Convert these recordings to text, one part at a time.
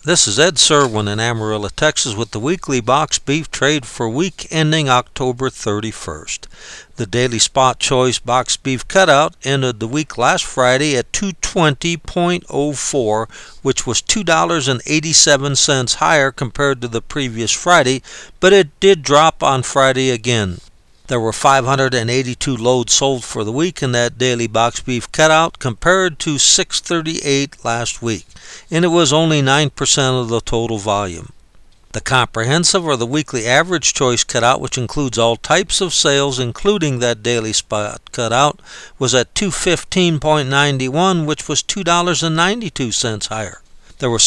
This is Ed Serwin in Amarillo, Texas with the weekly box beef trade for week ending October 31st. The daily spot choice box beef cutout ended the week last Friday at $220.04, which was $2.87 higher compared to the previous Friday, but it did drop on Friday again. There were 582 loads sold for the week in that daily box beef cutout compared to 638 last week, and it was only 9% of the total volume. The comprehensive or the weekly average choice cutout, which includes all types of sales including that daily spot cutout, was at $215.91, which was $2.92 higher. There were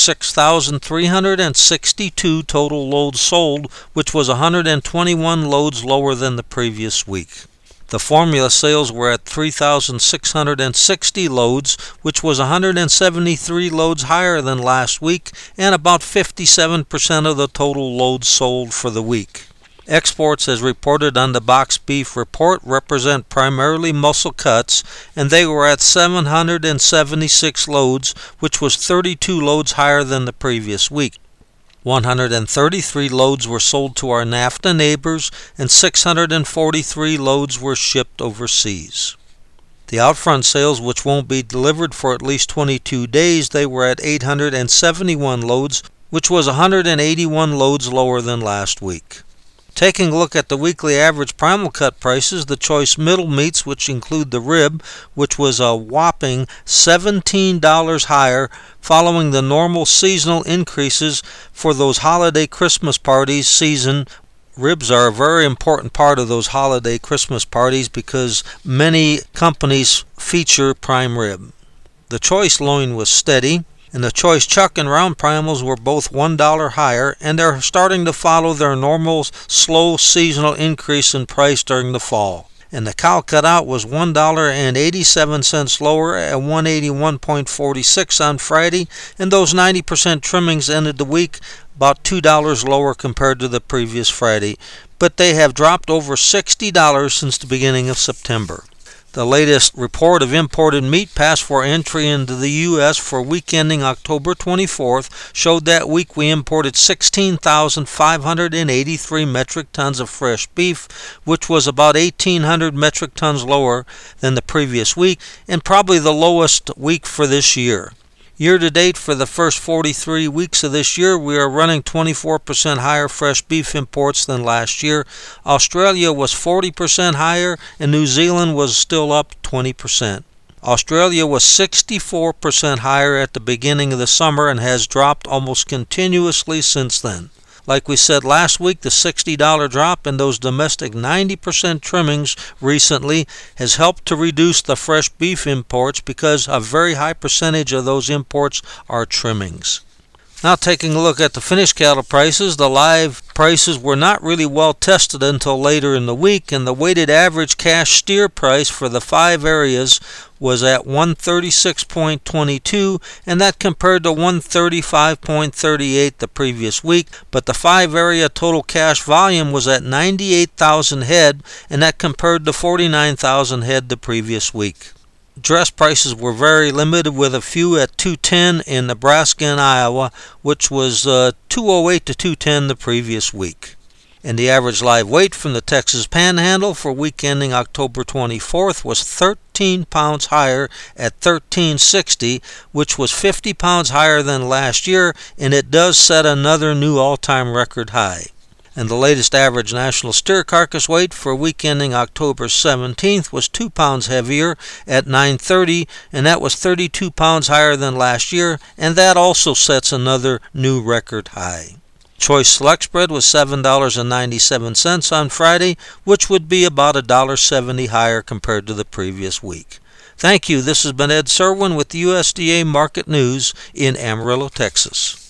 6,362 total loads sold, which was 121 loads lower than the previous week. The formula sales were at 3,660 loads, which was 173 loads higher than last week and about 57% of the total loads sold for the week. Exports, as reported on the box beef report, represent primarily muscle cuts, and they were at 776 loads, which was 32 loads higher than the previous week. 133 loads were sold to our NAFTA neighbors, and 643 loads were shipped overseas. The outfront sales, which won't be delivered for at least 22 days, they were at 871 loads, which was 181 loads lower than last week. Taking a look at the weekly average primal cut prices, the choice middle meats, which include the rib, which was a whopping $17 higher following the normal seasonal increases for those holiday Christmas parties season. Ribs are a very important part of those holiday Christmas parties because many companies feature prime rib. The choice loin was steady, and the choice chuck and round primals were both $1 higher, and they're starting to follow their normal slow seasonal increase in price during the fall. And the cow cutout was $1.87 lower at $181.46 on Friday, and those 90% trimmings ended the week about $2 lower compared to the previous Friday, but they have dropped over $60 since the beginning of September. The latest report of imported meat passed for entry into the U.S. for week ending October 24th showed that week we imported 16,583 metric tons of fresh beef, which was about 1,800 metric tons lower than the previous week and probably the lowest week for this year. Year to date, for the first 43 weeks of this year, we are running 24% higher fresh beef imports than last year. Australia was 40% higher, and New Zealand was still up 20%. Australia was 64% higher at the beginning of the summer and has dropped almost continuously since then. Like we said last week, the $60 drop in those domestic 90% trimmings recently has helped to reduce the fresh beef imports because a very high percentage of those imports are trimmings. Now taking a look at the finished cattle prices, the live prices were not really well tested until later in the week, and the weighted average cash steer price for the 5 areas was at $136.22, and that compared to $135.38 the previous week, but the 5 area total cash volume was at 98,000 head, and that compared to 49,000 head the previous week. Dress prices were very limited, with a few at $210 in Nebraska and Iowa, which was $208 to $210 the previous week. And the average live weight from the Texas Panhandle for week ending October 24th was 13 pounds higher at 1360, which was 50 pounds higher than last year, and it does set another new all-time record high. And the latest average national steer carcass weight for week ending October 17th was 2 pounds heavier at 930, and that was 32 pounds higher than last year, and that also sets another new record high. Choice select spread was $7.97 on Friday, which would be about $1.70 higher compared to the previous week. Thank you. This has been Ed Serwin with the USDA Market News in Amarillo, Texas.